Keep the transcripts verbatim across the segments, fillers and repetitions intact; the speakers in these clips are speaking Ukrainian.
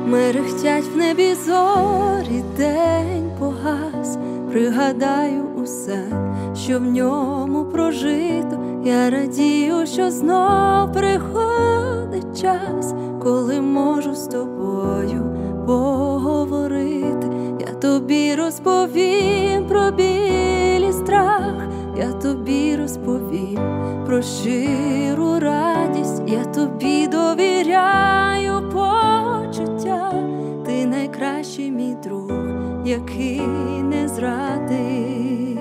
Мерехтять в небі зорі, день погас. Пригадаю усе, що в ньому прожито. Я радію, що знов приходить час, коли можу з тобою поговорити. Я тобі розповім про біль і страх, я тобі розповім про щиру радість. Я тобі довіряю почуття, ти найкращий мій друг, який не зрадить.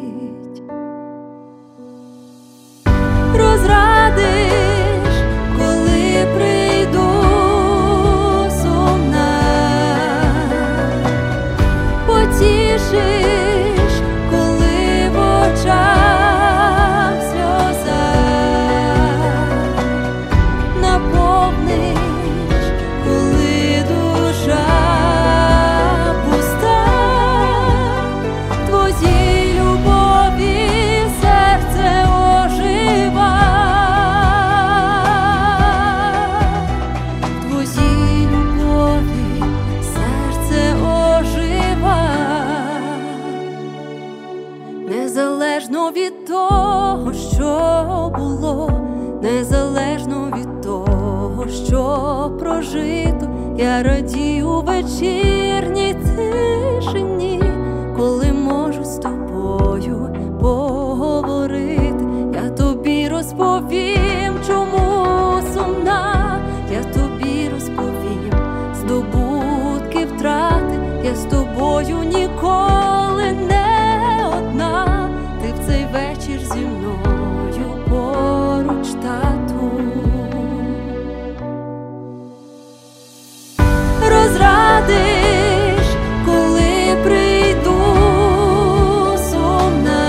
Розрадиш, коли прийду сумна, потішиш, коли в очах сльоза, наповниш, коли душа пуста. Твоїй любові серце ожива, твоїй любові серце ожива. Незалежно від того, що було, незалежно від того, що прожито, я радію вечірній тишині, коли можу з тобою поговорити. Я тобі розповім, чому сумна, я тобі розповім здобутки, втрати. Я з тобою ніколи не одна, ти в цей вечір зі мною поруч, тату. Розрадиш, коли прийду сумна,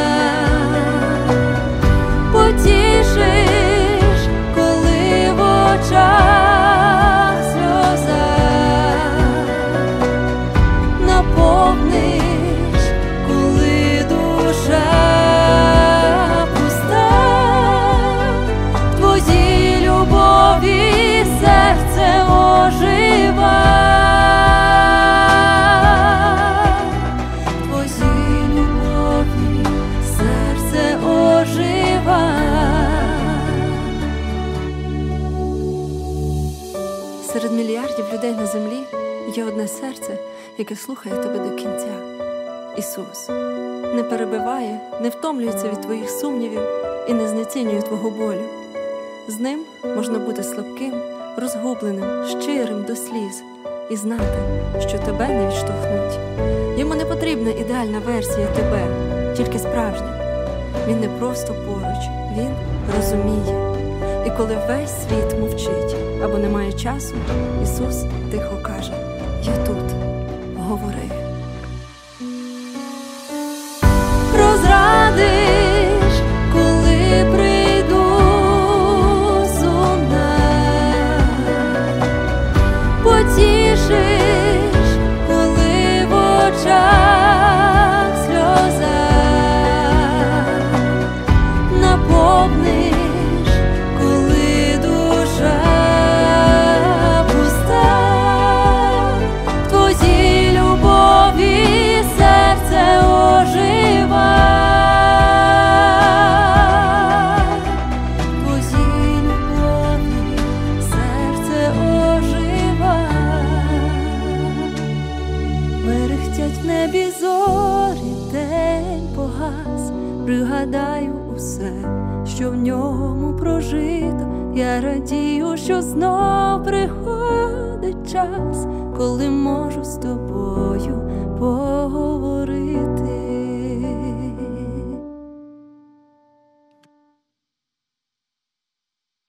потішиш, коли в очах сльоза, наповниш, коли душа пуста. Твоїй любові серце ожива, твоїй любові серце ожива. Серед мільярдів людей на землі є одне серце, яке слухає тебе до кінця. Ісус не перебиває, не втомлюється від твоїх сумнівів і не знецінює твого болю. З ним можна бути слабким, розгубленим, щирим до сліз і знати, що тебе не відштовхнуть. Йому не потрібна ідеальна версія тебе, тільки справжня. Він не просто поруч, він розуміє. І коли весь світ мовчить або не має часу, Ісус тихо каже: «Я тут, говори». Розрадиш, коли прийду сумна, потішиш, коли в очах сльоза, наповниш, коли душа пуста. Твоїй любові серце ожива, твоїй любові серце ожива. Мерехтять в небі зорі, день погас. Пригадаю усе, що в ньому прожито. Я радію, що знов приходить час, коли можу з тобою поговорити.